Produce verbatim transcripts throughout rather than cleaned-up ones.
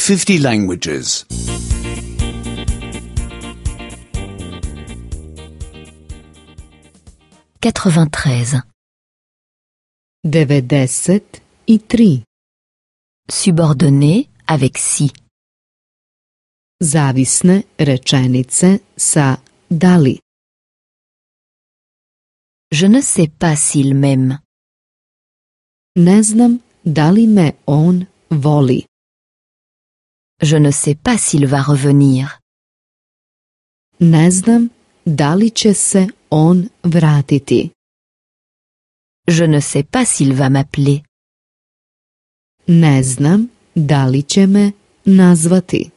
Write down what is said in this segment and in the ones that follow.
fifty languages. quatre-vingt-treize. devedeset i tri. Subordonné avec si. Zavisne rečenice sa da li. Je ne sais pas s'il m'aime. Ne znam da li me on voli. Je ne sais pas s'il va revenir. Ne znam da li će se on vratiti. Je ne sais pas s'il va m'appeler. Ne znam da li će me nazvati.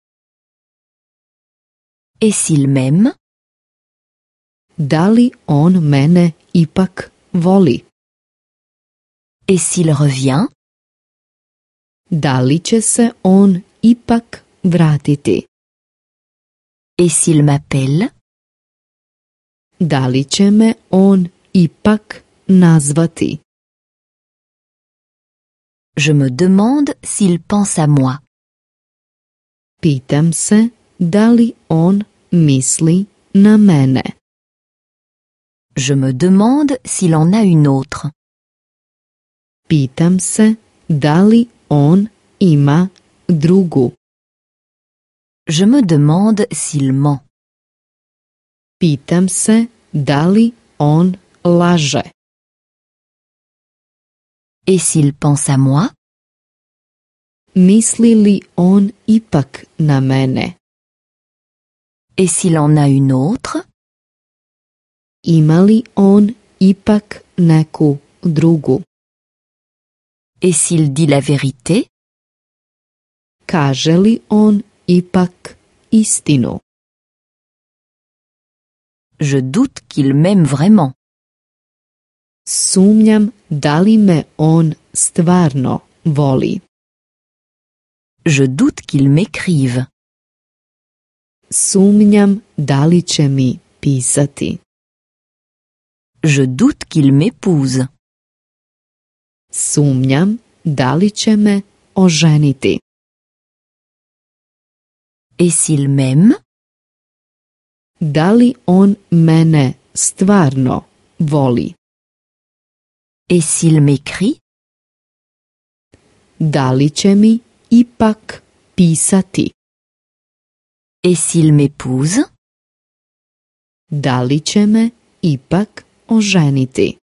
Et s'il m'aime? Da li on mene ipak voli? Et s'il revient? Da li će se on ipak vratiti? Et s'il m'appelle? Da li će me on ipak nazvati? Je me demande s'il pense à moi. Pitam se da li on misli na mene. Je me demande s'il en a une autre. Pitam se da li on ima drugu. Je me demande s'il ment. Pitam se da li on laže. Et s'il pense à moi? Misli li on ipak na mene? Et s'il en a une autre? Ima li on ipak neku drugu? Et s'il dit la vérité? Kaže li on ipak istinu? Je doute qu'il m'aime vraiment. Sumnjam da li me on stvarno voli. Je doute qu'il m'écrive. Sumnjam da li će mi pisati. Je doute qu'il m'épouse. Sumnjam da li će me oženiti. Et s'il m'aime? Da li on mene stvarno voli? Et s'il m'écrit? Da li će mi ipak pisati? Et s'il m'épouse? Da li će me ipak oženiti?